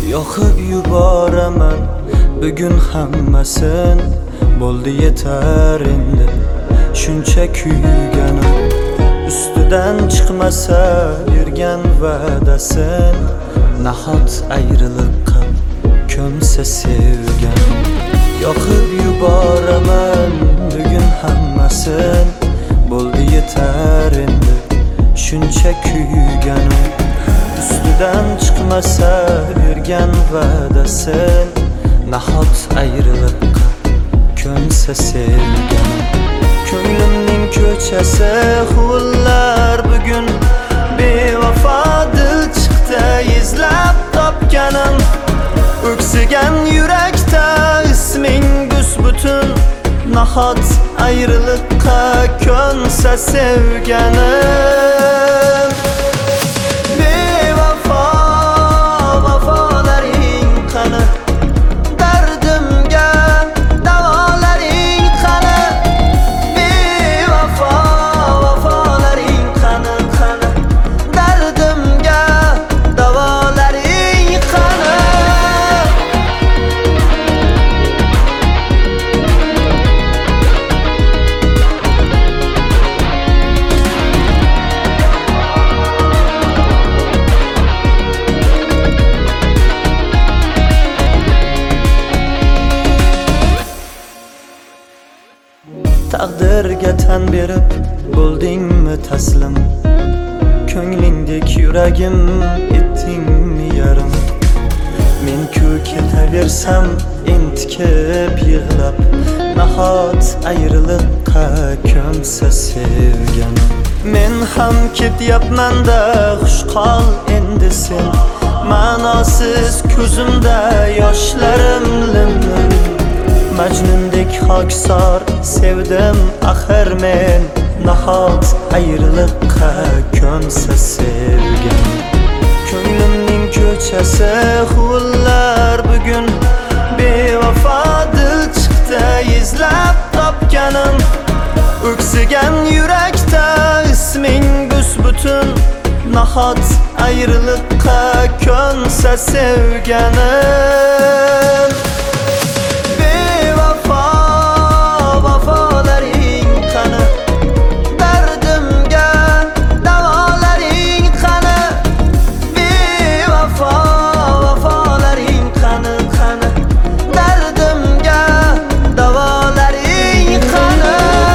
yoqib yuboraman bugun hammasin. Bo'ldi yetar endi shuncha kuyganim. Ustidan chiqmasa yurgan va'dasin, nahot ayriliqqa ko'msa sevganim. Yoqib yuboraman bugun hammasin. Bo'ldi yetar endi shuncha kuyganim. Ustidan chiqmasa yurgan va'dasin, nahot ayriliqqa ko'msa sevganim. Ko'nglimning ko'chasi huvullar bugun bevafo dil chiqdi izlab topganim. O'ksigan yurakda isming bus-butun, nahot ayriliqqa ko'nsa sevganim. Bevafo vafolaring qani, dardimga davolaring qani. Bevafo vafolaring qani, dardimga davolaring qani. Taqdirga tan berib bo'ldingmi taslim? Ko'nglingdek yuragim etdingmi yarim? Men-ku ketaversam entikib yig'lab, nahot ayriliqqa ko'msa sevganim. Men ham ketyapman-da, xush qol endi sen. Ma'nosiz ko'zimda yoshlarim lim-lim. Majnundek xokisor sevdim axir men, nahot ayriliqqa ko'msa sevganim. Ko'nglimning ko'chasi huvullar bugun bevafo dil chiqdi izlab topganim. O'ksigan yurakda isming bus-butun, nahot ayriliqqa ko'nsa sevganim. Vafolaring qani, dardimga davolaring qani. Bevafo vafolaring qani, dardimga davolaring qani.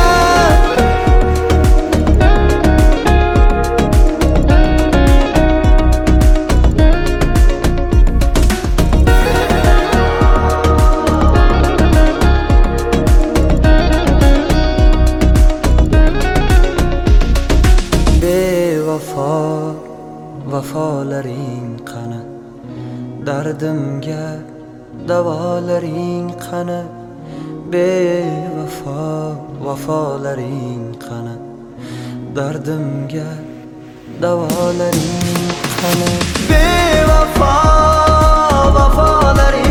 Vafolaring qani, dardimga davolaring qani. Bevafo vafolaring qani, dardimga davolaring qani. Bevafo vafolaring